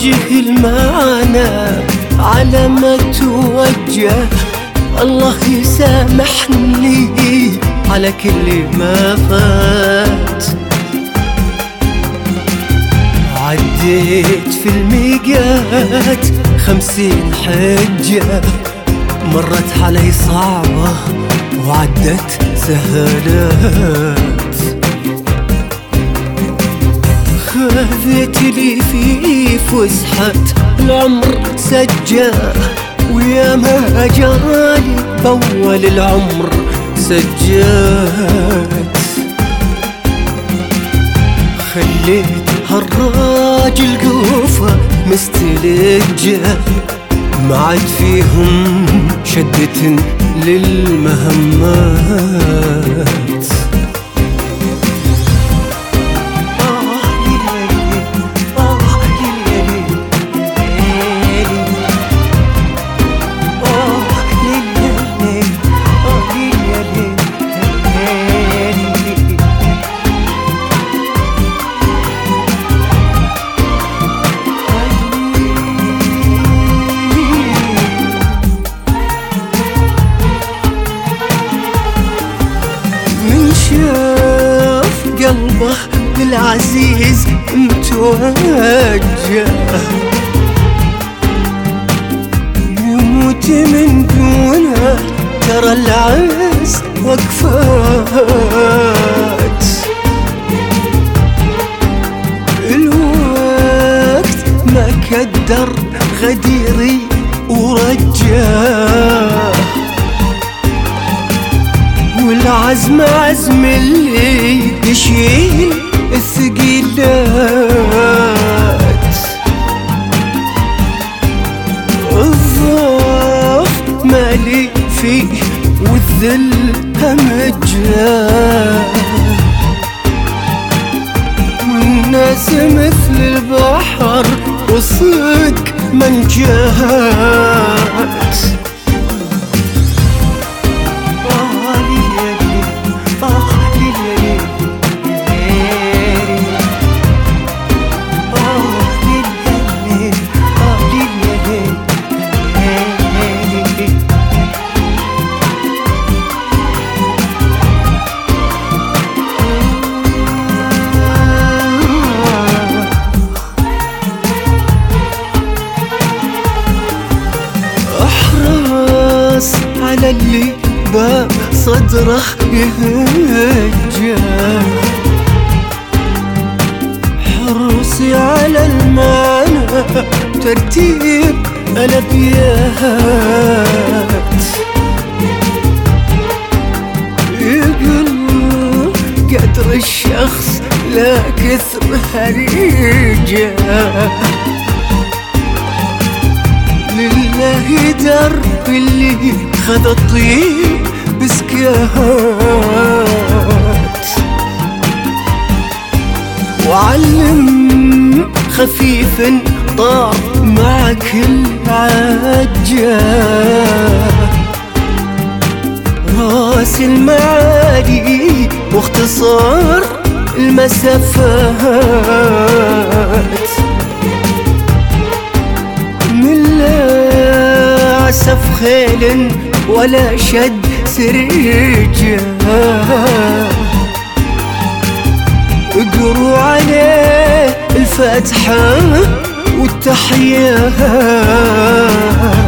وجه المعنى على ما توجه. الله يسامحني على كل ما فات. عديت في الميقات 50 حجة، مرت علي صعبة وعدت سهلات. خذيت لي في فسحة العمر سجة، ويا ما جرالي بأول العمر سجات. خليت هالراجل قوفة مستلجة، ما عاد فيهم شدة للمهمات. شاف قلبه بالعزيز متوجه، يموت من دونه ترى العز وقفات. الوقت ما كدر غديري ورجاه، والعزم عزم اللي يشيل الثقيلات. الضعف مالي فيه والذل همجاه، والناس مثل البحر والصدق منجات. على اللي بصدره يهجه، حرصي على المعنى ترتيب الأبيات. يقول قدر الشخص لا كثر هريجه، لله درب اللي خذ الطيب بسكات. وعلم خفيف طار مع كل عجة، راس المعادي واختصار المسافات. من لا عسف خيل ولا شد سريجة، اقروا عليه الفاتحة والتحيات.